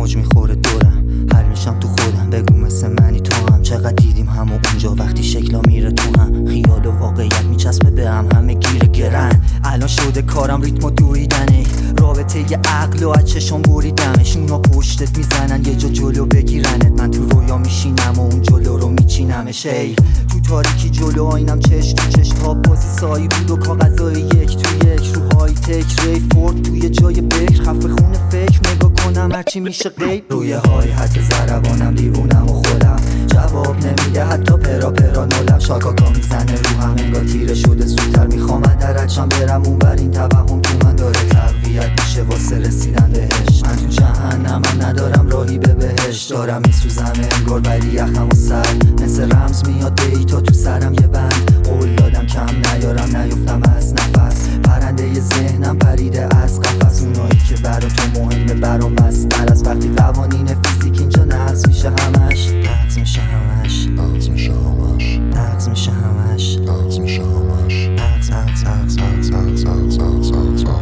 موج میخوره دورم، حل میشم تو خودم. بگو مثل منی تو هم، چقدر دیدیم همو اونجا وقتی شکلا میره تو هم. خیال و واقعیت میچسبه به هم، همه گیر گرن. الان شده کارم ریتمو دویدنه، رابطه ی عقل و از چشم بریدمش. اونا پشتت میزنن یه جا جلو بگیرنت، من تو رویا میشینم و اون جلو رو میچینمش. ای تو تاریکی جلو آینم چش تو چش، تا بازی سایی بود و کاغذای یک تو یک. رو های تک ری فورد توی جای بکر، خفه خونه فکر نگاه کنم هرچی میشه غیب. روی های حتی زربانم دیوونم و خودم، جواب نمیده حتی پرا پرا نولم. شاکاکا میزنه رو هم انگار تیره شده زودتر. میخوام درچم برم اون بر، این توهم تو من داره تقویت میشه واسه رسیدن بهش. من تو جهنم من ندارم راهی به بهش، دارم میسوزم انگار ولی یخم و سرد. مثل رمز میاد دیتا تو سرم یه بند، قول دادم کم نیارم نیفتم از نفس. پرنده ی ذهنم پریده از قفس، اونایی که برا تو مهمه برام بستر از. وقتی قوانین فیزیک اینجا نقض میشه همش، نقض میشه همش، نقض میشه همش، نقض میشه همش، نقض میشه همش، نقض نقض نقض نقض نقض نقض نقض نقض نقض.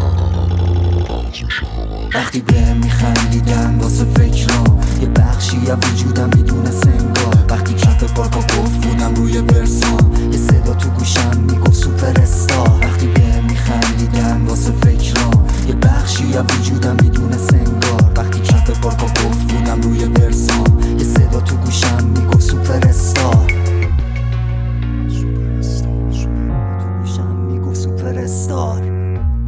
وقتی بهم میخندیدن واسه فکرام، یه بخشی از وجودم بدون سنگار. وقتی کف پارکا گفت بودم روی برسام، یه صدا تو گوشم میگفت سوپر استار. وقتی بهم میخندیدن واسه فکرام، یه بخشی از وجودم بدون سنگار. وقتی کف پارکا گفت بودم روی برسام، یه صدا تو گوشم میگفت سوپر استار. تو گوشم میگفت سوپر استار.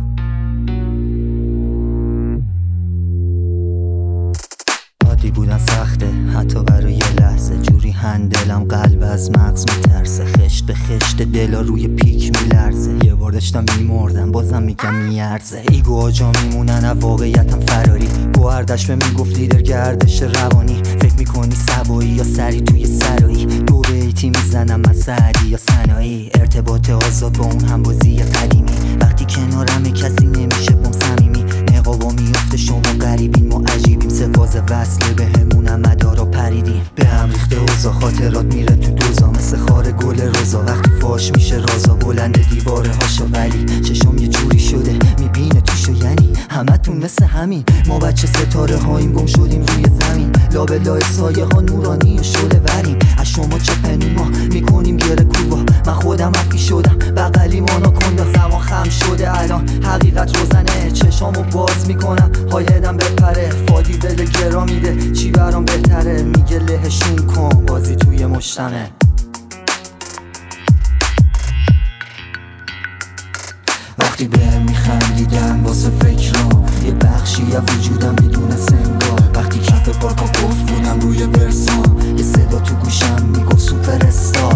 عادی بودن سخته حتی برای یه لحظه، جوری هندلم قلب از مغز میترسه. خشت به خشت دلا روی پیک میلرزه، یه بار داشتم میمردم بازم میگم میارزه. ایگو آجا میمونن از واقعیتم فراری، گوهردش به میگفت لیدر گردش روانی. فکر میکنی سبایی یا سری توی سرایی، دو بیتی میزنم من سعدی یا سنایی. ارتباط آزاد با اون هم بازی قدیمی، وقتی کنارم کسی نمیشه بام صمیمی. نقابا میفته شما غریبین ما عجیبیم، سفاز وصله به همونم مدارا پریدیم. به هم ریخته اوزا خاطرات میره تو دوزا، مثل خار گل روزا وقتی فاش میشه رازا. بلند دیواره هاشا ولی چشم یه جوری شده میبینه توشو، یعنی همتون مثل همین. ما بچه ستاره هاییم گم شدیم روی زمین، لابلای سایه ها نورانی و شعله وریم. از شما چه پنوما میکنیم گره کوبا، من خودم افی شدم بغلی مانا کندا. زمان خم شده الان حقیقت روزنه، چشامو باز میکنم هایدم بپره. فادی دل گرا میده چی برام بهتره، میگه لهشون کن بازی توی مجتمع. وقتی بهم میخندیدن واسه فکرام، یه بخشی از وجودم بدون سنگار. وقتی کف پارکا گفت بودم روی برسام، یه صدا تو گوشم میگفت سوپر استار.